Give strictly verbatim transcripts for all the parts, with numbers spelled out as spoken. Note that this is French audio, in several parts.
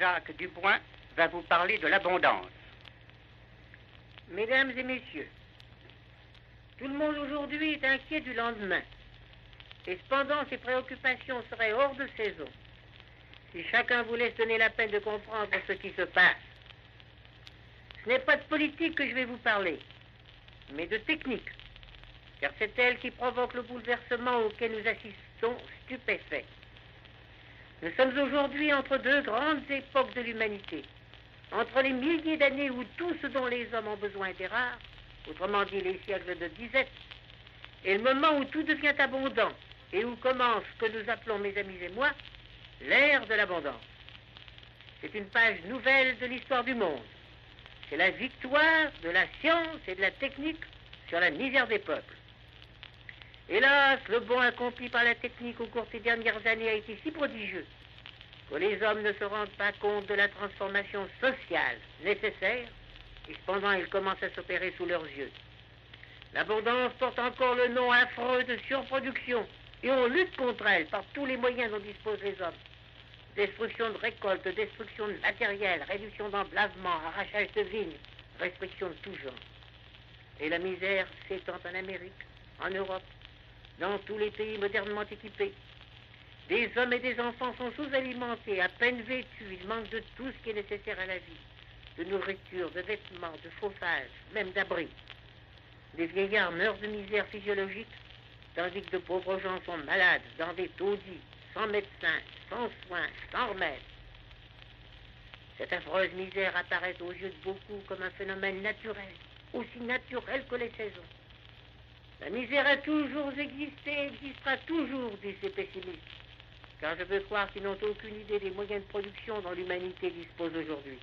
Jacques Dubois va vous parler de l'abondance. Mesdames et messieurs, tout le monde aujourd'hui est inquiet du lendemain. Et cependant, ses préoccupations seraient hors de saison si chacun voulait se donner la peine de comprendre ce qui se passe. Ce n'est pas de politique que je vais vous parler, mais de technique, car c'est elle qui provoque le bouleversement auquel nous assistons stupéfaits. Nous sommes aujourd'hui entre deux grandes époques de l'humanité, entre les milliers d'années où tout ce dont les hommes ont besoin était rare, autrement dit les siècles de disette, et le moment où tout devient abondant, et où commence ce que nous appelons, mes amis et moi, l'ère de l'abondance. C'est une page nouvelle de l'histoire du monde. C'est la victoire de la science et de la technique sur la misère des peuples. Hélas, le bond accompli par la technique au cours des dernières années a été si prodigieux que les hommes ne se rendent pas compte de la transformation sociale nécessaire, et cependant elle commence à s'opérer sous leurs yeux. L'abondance porte encore le nom affreux de surproduction, et on lutte contre elle par tous les moyens dont disposent les hommes. Destruction de récoltes, destruction de matériel, réduction d'emblavement, arrachage de vignes, restriction de tout genre. Et la misère s'étend en Amérique, en Europe, dans tous les pays modernement équipés. Des hommes et des enfants sont sous-alimentés, à peine vêtus, ils manquent de tout ce qui est nécessaire à la vie, de nourriture, de vêtements, de chauffage, même d'abri. Des vieillards meurent de misère physiologique, tandis que de pauvres gens sont malades, dans des taudis, sans médecin, sans soins, sans remède. Cette affreuse misère apparaît aux yeux de beaucoup comme un phénomène naturel, aussi naturel que les saisons. La misère a toujours existé et existera toujours, disent ces pessimistes, car je veux croire qu'ils n'ont aucune idée des moyens de production dont l'humanité dispose aujourd'hui.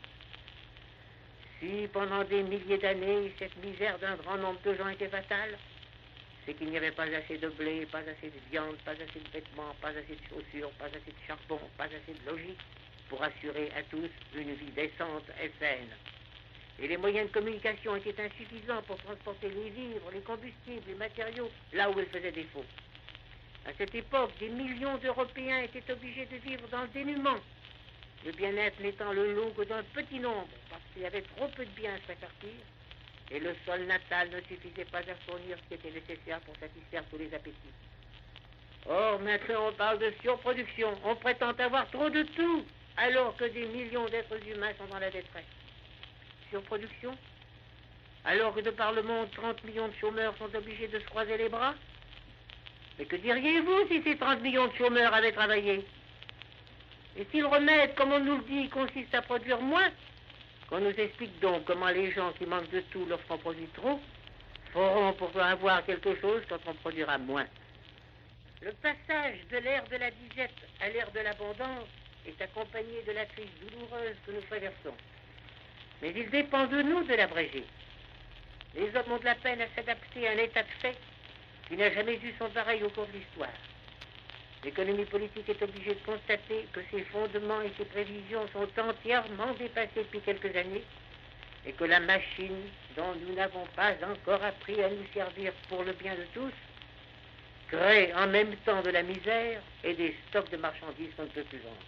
Si, pendant des milliers d'années, cette misère d'un grand nombre de gens était fatale, c'est qu'il n'y avait pas assez de blé, pas assez de viande, pas assez de vêtements, pas assez de chaussures, pas assez de charbon, pas assez de logis pour assurer à tous une vie décente et saine. Et les moyens de communication étaient insuffisants pour transporter les vivres, les combustibles, les matériaux, là où ils faisaient défaut. À cette époque, des millions d'Européens étaient obligés de vivre dans le dénuement, le bien-être n'étant le lot que d'un petit nombre, parce qu'il y avait trop peu de biens à se répartir, et le sol natal ne suffisait pas à fournir ce qui était nécessaire pour satisfaire tous les appétits. Or, maintenant, on parle de surproduction. On prétend avoir trop de tout, alors que des millions d'êtres humains sont dans la détresse. Surproduction? Alors que de par le monde, trente millions de chômeurs sont obligés de se croiser les bras? Mais que diriez-vous si ces trente millions de chômeurs avaient travaillé? Et si le remède, comme on nous le dit, consiste à produire moins, qu'on nous explique donc comment les gens qui manquent de tout lorsqu'on produit trop, feront pour avoir quelque chose quand on produira moins. Le passage de l'ère de la disette à l'ère de l'abondance est accompagné de la crise douloureuse que nous traversons. Mais il dépend de nous de l'abréger. Les hommes ont de la peine à s'adapter à un état de fait qui n'a jamais eu son pareil au cours de l'histoire. L'économie politique est obligée de constater que ses fondements et ses prévisions sont entièrement dépassés depuis quelques années et que la machine dont nous n'avons pas encore appris à nous servir pour le bien de tous crée en même temps de la misère et des stocks de marchandises qu'on ne peut plus vendre.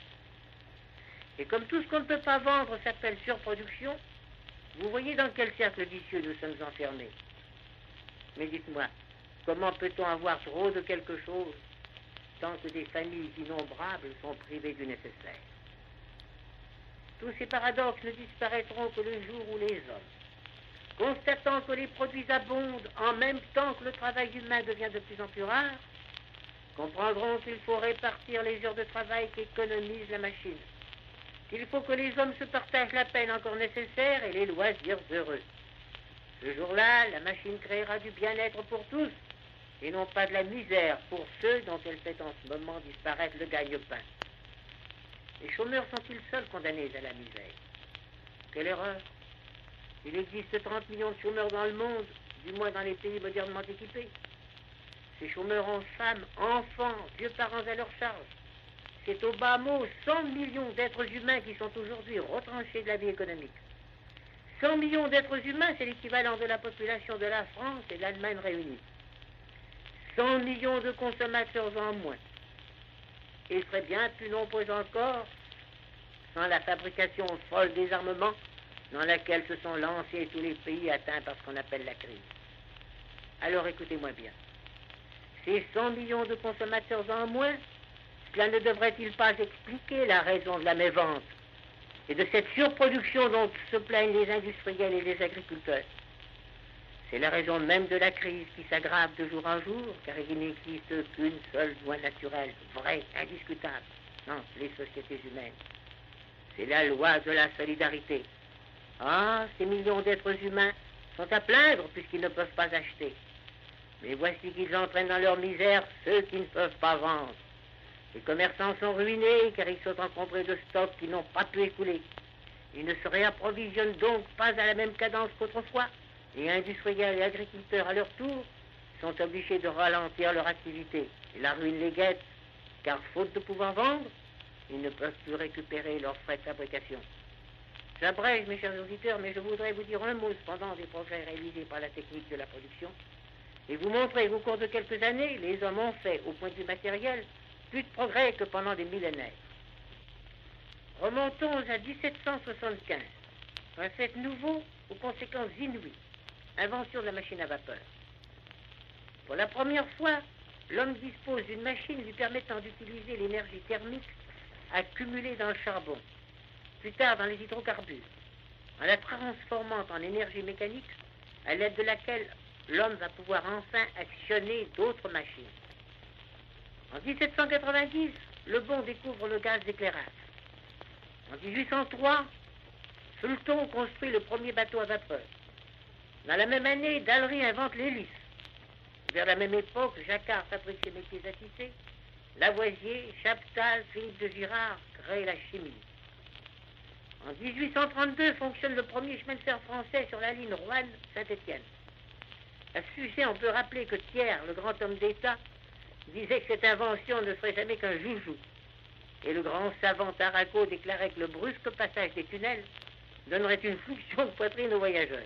Et comme tout ce qu'on ne peut pas vendre s'appelle surproduction, vous voyez dans quel cercle vicieux nous sommes enfermés. Mais dites-moi, comment peut-on avoir trop de quelque chose tant que des familles innombrables sont privées du nécessaire? Tous ces paradoxes ne disparaîtront que le jour où les hommes, constatant que les produits abondent en même temps que le travail humain devient de plus en plus rare, comprendront qu'il faut répartir les heures de travail qu'économise la machine, qu'il faut que les hommes se partagent la peine encore nécessaire et les loisirs heureux. Ce jour-là, la machine créera du bien-être pour tous, et non pas de la misère pour ceux dont elle fait en ce moment disparaître le gagne-pain. Les chômeurs sont-ils seuls condamnés à la misère? Quelle erreur! Il existe trente millions de chômeurs dans le monde, du moins dans les pays modernement équipés. Ces chômeurs ont femmes, enfants, vieux parents à leur charge. C'est au bas mot cent millions d'êtres humains qui sont aujourd'hui retranchés de la vie économique. cent millions d'êtres humains, c'est l'équivalent de la population de la France et de l'Allemagne réunies. cent millions de consommateurs en moins. Et il serait bien plus nombreux encore sans la fabrication folle des armements dans laquelle se sont lancés tous les pays atteints par ce qu'on appelle la crise. Alors écoutez-moi bien. Ces cent millions de consommateurs en moins, cela ne devrait-il pas expliquer la raison de la mévente et de cette surproduction dont se plaignent les industriels et les agriculteurs? C'est la raison même de la crise qui s'aggrave de jour en jour, car il n'existe qu'une seule loi naturelle, vraie, indiscutable, dans les sociétés humaines. C'est la loi de la solidarité. Ah, ces millions d'êtres humains sont à plaindre puisqu'ils ne peuvent pas acheter. Mais voici qu'ils entraînent dans leur misère ceux qui ne peuvent pas vendre. Les commerçants sont ruinés car ils sont encombrés de stocks qui n'ont pas pu écouler. Ils ne se réapprovisionnent donc pas à la même cadence qu'autrefois. Les industriels et agriculteurs, à leur tour, sont obligés de ralentir leur activité. Et la ruine les guette, car faute de pouvoir vendre, ils ne peuvent plus récupérer leurs frais de fabrication. J'abrège, mes chers auditeurs, mais je voudrais vous dire un mot cependant des progrès réalisés par la technique de la production et vous montrer qu'au cours de quelques années, les hommes ont fait, au point de vue matériel, plus de progrès que pendant des millénaires. Remontons à dix-sept cent soixante-quinze, un fait nouveau aux conséquences inouïes, invention de la machine à vapeur. Pour la première fois, l'homme dispose d'une machine lui permettant d'utiliser l'énergie thermique accumulée dans le charbon, plus tard dans les hydrocarbures, en la transformant en énergie mécanique à l'aide de laquelle l'homme va pouvoir enfin actionner d'autres machines. En dix-sept cent quatre-vingt-dix, Le Bon découvre le gaz d'éclairage. En dix-huit cent trois, Fulton construit le premier bateau à vapeur. Dans la même année, Dallery invente l'hélice. Vers la même époque, Jacquard fabrique ses métiers à tisser. Lavoisier, Chaptal, Philippe de Girard créent la chimie. En dix-huit cent trente-deux fonctionne le premier chemin de fer français sur la ligne Roanne-Saint-Étienne. À ce sujet, on peut rappeler que Thiers, le grand homme d'État, disait que cette invention ne serait jamais qu'un joujou. Et le grand savant Arago déclarait que le brusque passage des tunnels donnerait une flexion de poitrine aux voyageurs.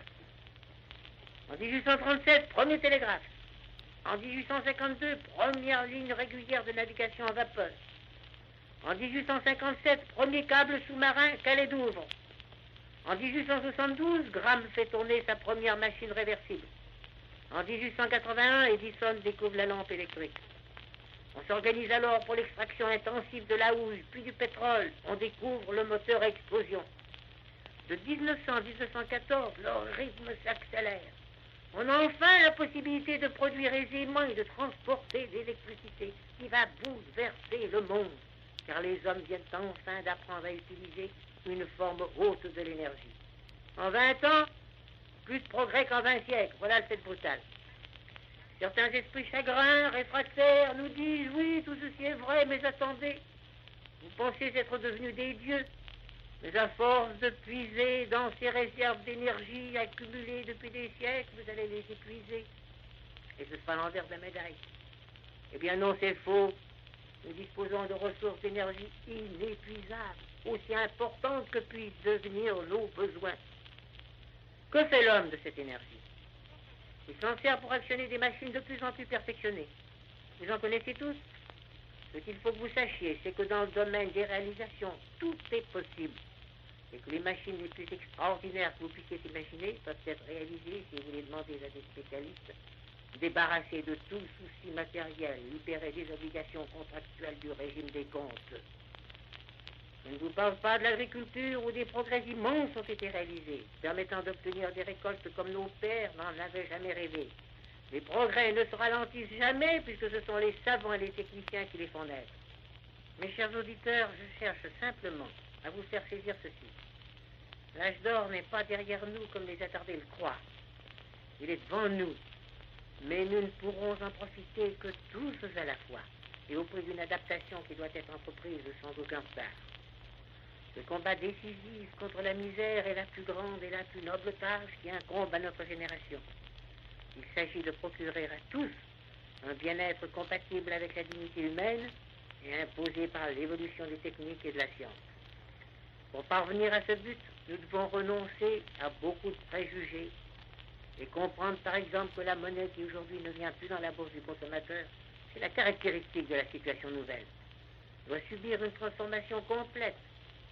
En dix-huit cent trente-sept, premier télégraphe. En dix-huit cent cinquante-deux, première ligne régulière de navigation à vapeur. En dix-huit cent cinquante-sept, premier câble sous-marin Calais-Douvres. En dix-huit cent soixante-douze, Graham fait tourner sa première machine réversible. En dix-huit cent quatre-vingt-un, Edison découvre la lampe électrique. On s'organise alors pour l'extraction intensive de la houille, puis du pétrole. On découvre le moteur à explosion. De dix-neuf cents à dix-neuf cent quatorze, le rythme s'accélère. On a enfin la possibilité de produire aisément et de transporter l'électricité qui va bouleverser le monde, car les hommes viennent enfin d'apprendre à utiliser une forme haute de l'énergie. En vingt ans, plus de progrès qu'en vingt siècles. Voilà le fait brutal. Certains esprits chagrins, réfractaires, nous disent, oui, tout ceci est vrai, mais attendez, vous pensez être devenus des dieux, mais à force de puiser dans ces réserves d'énergie accumulées depuis des siècles, vous allez les épuiser. Et ce sera l'envers de la médaille. Eh bien non, c'est faux. Nous disposons de ressources d'énergie inépuisables, aussi importantes que puissent devenir nos besoins. Que fait l'homme de cette énergie? Il s'en sert pour actionner des machines de plus en plus perfectionnées. Vous en connaissez tous? Ce qu'il faut que vous sachiez, c'est que dans le domaine des réalisations, tout est possible. Et que les machines les plus extraordinaires que vous puissiez imaginer peuvent être réalisées, si vous les demandez à des spécialistes, débarrassés de tout souci matériel, libérés des obligations contractuelles du régime des comptes. Je ne vous parle pas de l'agriculture où des progrès immenses ont été réalisés, permettant d'obtenir des récoltes comme nos pères n'en avaient jamais rêvé. Les progrès ne se ralentissent jamais puisque ce sont les savants et les techniciens qui les font naître. Mes chers auditeurs, je cherche simplement à vous faire saisir ceci. L'âge d'or n'est pas derrière nous comme les attardés le croient. Il est devant nous, mais nous ne pourrons en profiter que tous à la fois et au prix d'une adaptation qui doit être entreprise sans aucun retard. Le combat décisif contre la misère est la plus grande et la plus noble tâche qui incombe à notre génération. Il s'agit de procurer à tous un bien-être compatible avec la dignité humaine et imposé par l'évolution des techniques et de la science. Pour parvenir à ce but, nous devons renoncer à beaucoup de préjugés et comprendre par exemple que la monnaie qui aujourd'hui ne vient plus dans la bourse du consommateur, c'est la caractéristique de la situation nouvelle, doit subir une transformation complète.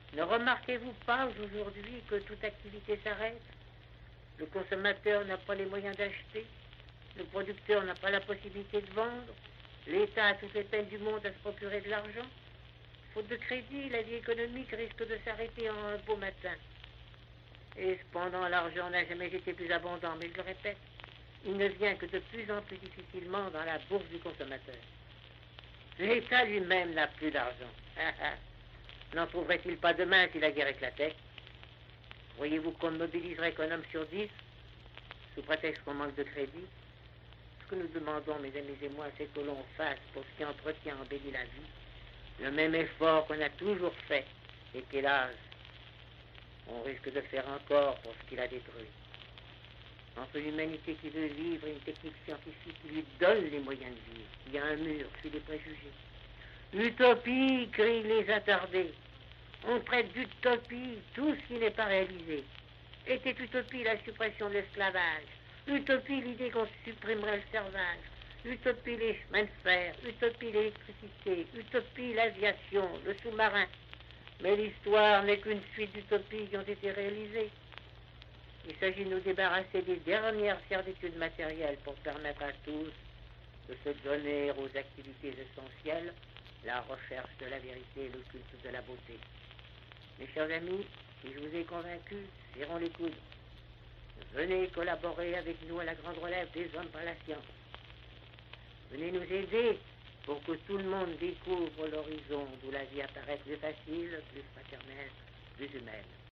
Ne remarquez-vous pas aujourd'hui que toute activité s'arrête? Le consommateur n'a pas les moyens d'acheter, le producteur n'a pas la possibilité de vendre, l'État a toutes les peines du monde à se procurer de l'argent. Faute de crédit, la vie économique risque de s'arrêter en un beau matin. Et cependant, l'argent n'a jamais été plus abondant, mais je le répète, il ne vient que de plus en plus difficilement dans la bourse du consommateur. L'État lui-même n'a plus d'argent. N'en trouverait-il pas demain si la guerre éclatait? Voyez-vous qu'on ne mobiliserait qu'un homme sur dix, sous prétexte qu'on manque de crédit? Ce que nous demandons, mes amis et moi, c'est que l'on fasse, pour ce qui entretient, embellit la vie, le même effort qu'on a toujours fait, et qu'hélas, on risque de faire encore pour ce qu'il a détruit. Entre l'humanité qui veut vivre et une technique scientifique qui lui donne les moyens de vivre, il y a un mur, c'est des préjugés. Utopie, crient les attardés. On traite d'utopie tout ce qui n'est pas réalisé. Était utopie la suppression de l'esclavage, utopie l'idée qu'on supprimerait le servage, utopie les chemins de fer, utopie l'électricité, utopie l'aviation, le sous-marin. Mais l'histoire n'est qu'une suite d'utopies qui ont été réalisées. Il s'agit de nous débarrasser des dernières certitudes matérielles pour permettre à tous de se donner aux activités essentielles, la recherche de la vérité et le culte de la beauté. Mes chers amis, si je vous ai convaincus, serrons les coudes. Venez collaborer avec nous à la grande relève des hommes par la science. Venez nous aider pour que tout le monde découvre l'horizon d'où la vie apparaît plus facile, plus fraternelle, plus humaine.